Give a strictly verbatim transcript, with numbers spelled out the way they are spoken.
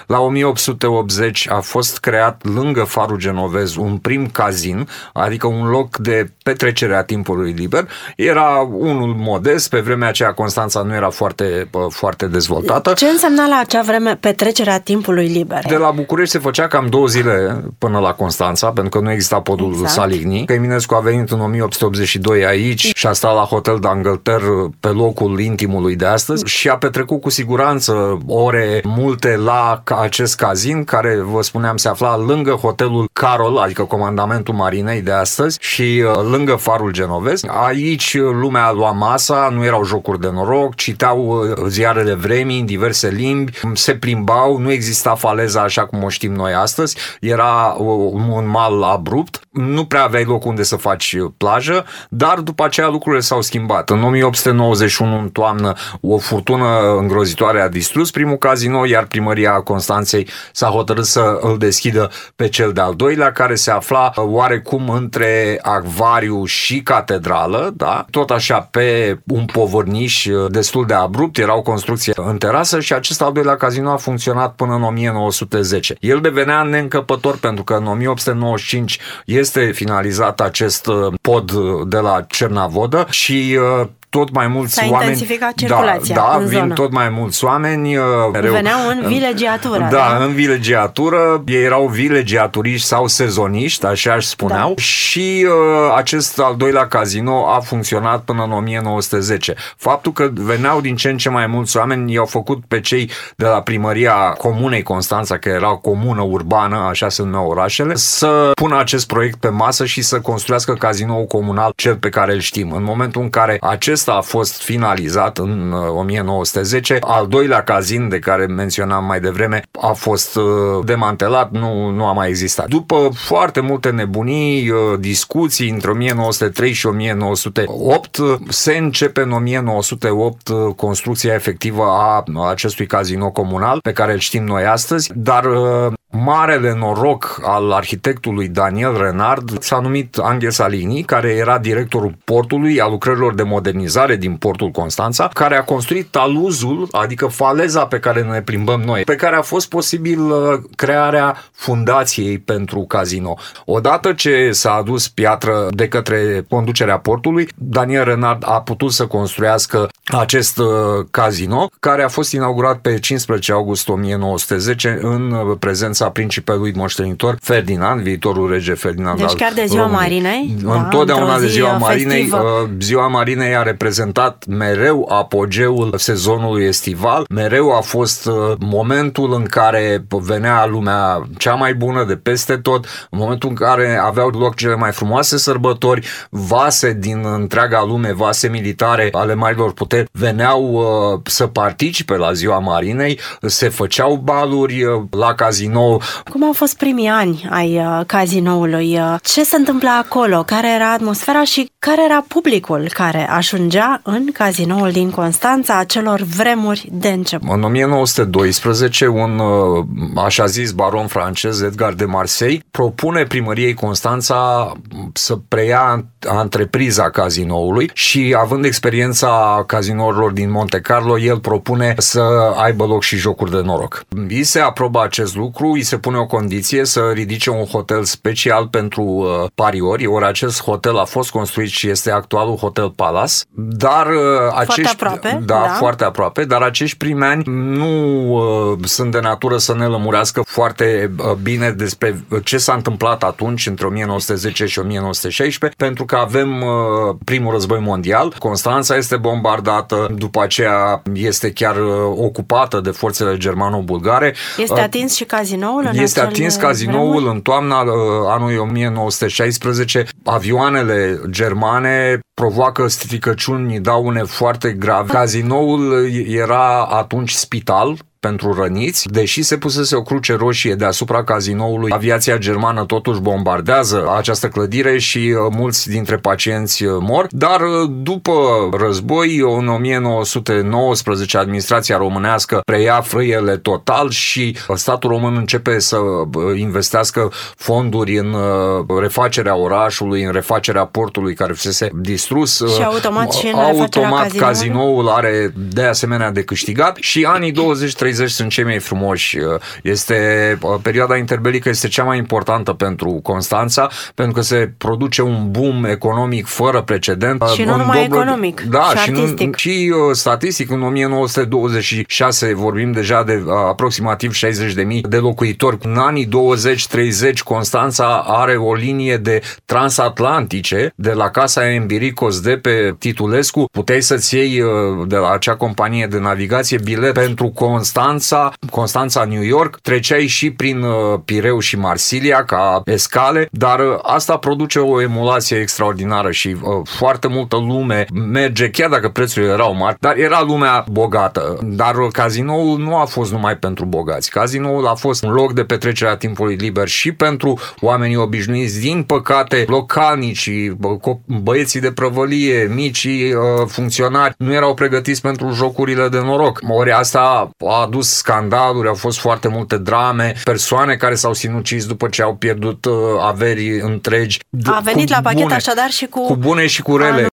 La o mie opt sute optzeci a fost creat lângă Farul Genovez un prim cazin, adică un loc de petrecere a timpului liber. Era unul modest, pe vremea aceea Constanța nu era foarte, foarte dezvoltată. Ce însemna la acea vreme petrecerea timpului liber? De la București se făcea cam două zile până la Constanța, pentru că nu exista podul exact. Saligny. Eminescu a venit în o mie opt sute optzeci și doi aici și a stat la Hotel d'Angleterre pe locul intimului de astăzi și a petrecut cu siguranță ore multe la acest cazin, care, vă spuneam, se afla lângă Hotelul Carol, adică comandamentul marinei de astăzi, și lângă Farul Genovez. Aici lumea lua masa, nu erau jocuri de noroc, citeau ziarele vremii în diverse limbi, se plimbau, nu exista faleza așa cum o știm noi astăzi, era un mal abrupt, nu prea aveai loc unde să faci plajă, dar după aceea lucrurile s-au schimbat. În o mie opt sute nouăzeci și unu, în toamnă, o furtună îngrozitoare a distrus primul casino, iar primăria Constanței s-a hotărât să îl deschidă pe cel de-al doilea, care se afla oarecum între acvariu și catedrală, da? Tot așa pe un povărniș destul de abrupt, era o construcție în terasă și acest al doilea casino a funcționat până în o mie nouă sute zece. El devenea neîncăpător pentru că în o mie opt sute nouăzeci și cinci este finalizat acest pod de la Cernavodă și tot mai mulți S-a oameni... intensificat circulația da, da, în vin zonă. tot mai mulți oameni. Mereu, veneau în vilegiatură. Da, da, în vilegiatură. Ei erau vilegiaturiști sau sezoniști, așa își spuneau. Da. Și uh, acest al doilea casino a funcționat până în o mie nouă sute zece. Faptul că veneau din ce în ce mai mulți oameni i-au făcut pe cei de la primăria Comunei Constanța, că era o comună urbană, așa se numeau orașele, să pună acest proiect pe masă și să construiască cazinoul comunal, cel pe care îl știm. În momentul în care acest a fost finalizat în o mie nouă sute zece. Al doilea cazin, de care menționam mai devreme, a fost demantelat, nu, nu a mai existat. După foarte multe nebunii, discuții între o mie nouă sute trei și o mie nouă sute opt, se începe în o mie nouă sute opt construcția efectivă a acestui casino comunal, pe care îl știm noi astăzi, dar marele noroc al arhitectului Daniel Renard s-a numit Angel Saligny, care era directorul portului, a lucrărilor de modernizare din portul Constanța, care a construit taluzul, adică faleza pe care ne plimbăm noi, pe care a fost posibil crearea fundației pentru casino. Odată ce s-a adus piatră de către conducerea portului, Daniel Renard a putut să construiască acest casino, care a fost inaugurat pe cincisprezece august o mie nouă sute zece în prezența principelui moștenitor Ferdinand, viitorul rege Ferdinand. Deci chiar de ziua României. Marinei? Întotdeauna da, de ziua Marinei. Festivă. Ziua Marinei a reprezentat mereu apogeul sezonului estival, mereu a fost momentul în care venea lumea cea mai bună de peste tot, în momentul în care aveau loc cele mai frumoase sărbători, vase din întreaga lume, vase militare ale marilor puteri, veneau să participe la ziua Marinei, se făceau baluri la casino. Cum au fost primii ani ai uh, cazinoului? Ce se întâmpla acolo? Care era atmosfera și care era publicul care ajungea în cazinoul din Constanța acelor vremuri de început? În o mie nouă sute doisprezece, un uh, așa zis baron francez, Edgar de Marseille, propune primăriei Constanța să preia antrepriza cazinoului și, având experiența cazinourilor din Monte Carlo, el propune să aibă loc și jocuri de noroc. Îi se aprobă acest lucru, îi se pune o condiție să ridice un hotel special pentru uh, pariori, ori acest hotel a fost construit și este actualul Hotel Palace, dar uh, acești, foarte aproape, da, da, foarte aproape, dar acești primi ani nu uh, sunt de natură să ne lămurească foarte uh, bine despre ce s-a întâmplat atunci între o mie nouă sute zece și o mie nouă sute șaisprezece, pentru că avem uh, primul război mondial, Constanța este bombardată, după aceea este chiar uh, ocupată de forțele germano-bulgare. Este atins și cazinoul? Este atins cazinoul vremuri? În toamna uh, anului o mie nouă sute șaisprezece. Avioanele germane provoacă stricăciuni, daune foarte grave. Cazinoul era atunci spital pentru răniți, deși se pusese o cruce roșie deasupra cazinoului. Aviația germană totuși bombardează această clădire și mulți dintre pacienți mor, dar după război, în o mie nouă sute nouăsprezece, administrația românească preia frâiele total și statul român începe să investească fonduri în refacerea orașului, în refacerea portului care fusese distrus. Și automat și în automat cazinoul. Cazinoul are de asemenea de câștigat și anii douăzeci treizeci șaizeci sunt cei mai frumoși. Este, perioada interbelică este cea mai importantă pentru Constanța, pentru că se produce un boom economic fără precedent. Și nu numai dobă, economic, da, și, și artistic. Nu, și statistic, în o mie nouă sute douăzeci și șase vorbim deja de aproximativ șaizeci de mii de locuitori. În anii douăzeci treizeci Constanța are o linie de transatlantice de la Casa Embiricos de pe Titulescu. Puteai să-ți iei de la acea companie de navigație bilet pentru Constanța, Constanța New York, treceai și prin Pireu și Marsilia ca escale, dar asta produce o emulație extraordinară și uh, foarte multă lume merge, chiar dacă prețurile erau mari, dar era lumea bogată. Dar cazinoul nu a fost numai pentru bogați. Cazinoul a fost un loc de petrecere a timpului liber și pentru oamenii obișnuiți. Din păcate, localnicii, băieții de prăvălie, micii uh, funcționari nu erau pregătiți pentru jocurile de noroc. Ori asta a adus scandaluri, au fost foarte multe drame, persoane care s-au sinucis după ce au pierdut uh, averi întregi. A venit la pachet bune, așadar și cu... Cu bune și cu rele.